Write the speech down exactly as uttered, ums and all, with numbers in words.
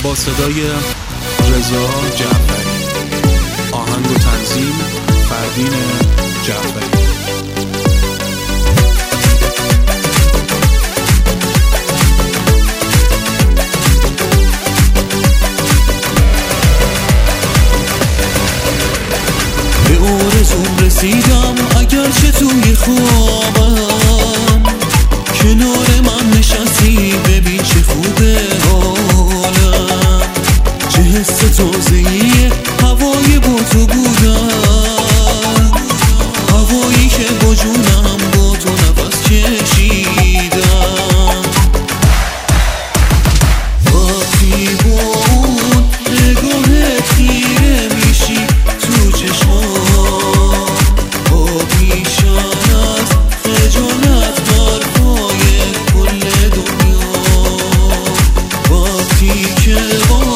با صدای رضا جعفری، آهنگ و تنظیم فردین جعفری. به آرزوم رسیدم اگرچه توی خوابم، کنار من نشستی ببین چه خوبه حالم، چه حس تازه‌ایه هوای با تو بودم، هوایی که با جونم با تو نفس کشیدم. وقتی با اون نگاهت خیره میشی تو چشمام، آبیشن از خجالت برپای کل دنیا. وقتی که با